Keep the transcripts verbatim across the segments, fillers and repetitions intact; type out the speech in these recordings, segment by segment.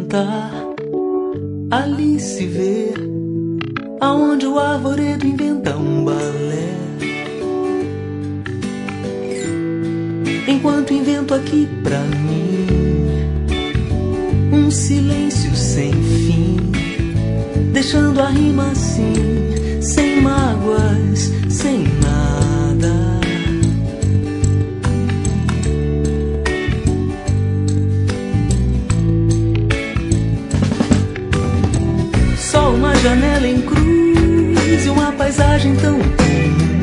inventar. Ali se vê aonde o arvoredo inventa um balé, enquanto invento aqui pra mim um silêncio sem fim, deixando a rima assim, sem mágoas, sem nada. Só uma janela em cruz e uma paisagem tão comum,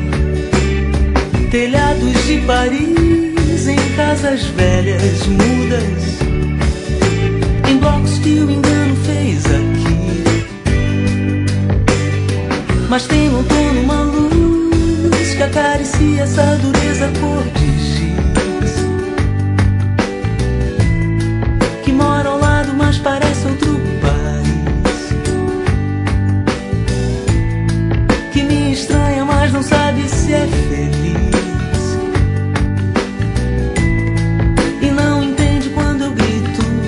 telhados de Paris em casas velhas mudas, em blocos que o engano fez aqui. Mas tem no outono uma luz que acaricia essa dureza cor de giz, que mora ao lado mas parece outro país, que me estranha mas não sabe se é feliz, e não entende quando eu grito.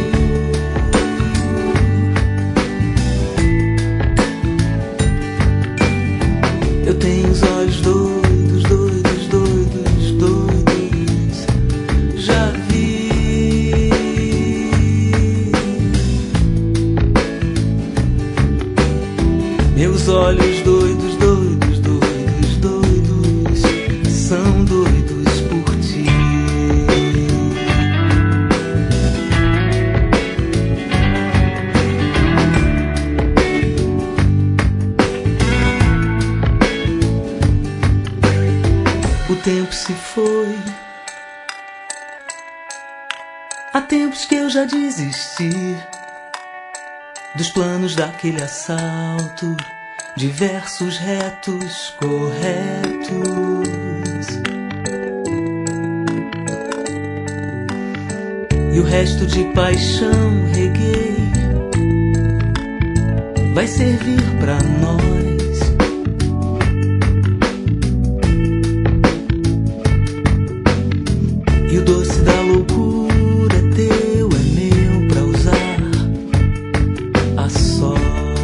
Eu tenho os olhos doidos, doidos, doidos, doidos. Já vi. Meus olhos doidos, doidos, doidos, doidos, são doidos por ti. O tempo se foi. Há tempos que eu já desisti dos planos daquele assalto, de versos retos, corretos. E o resto de paixão reguei vai servir pra nós. E o doce da loucura é teu, é meu pra usar a sós.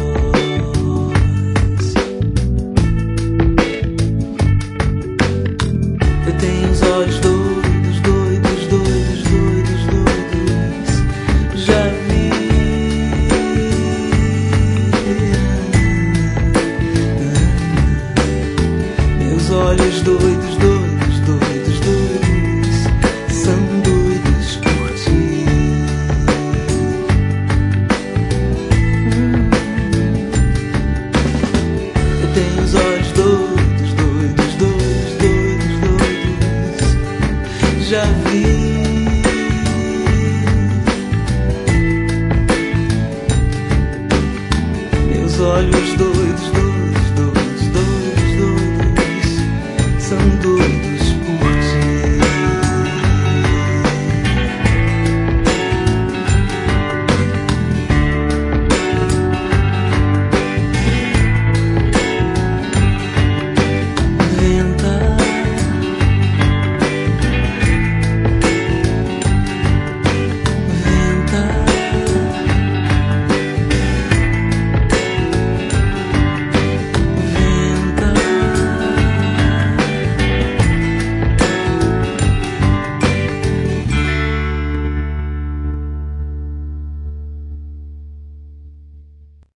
Eu tenho os olhos doidos, doidos, doidos, doidos, doidos. Já vi. Meus olhos doidos, doidos.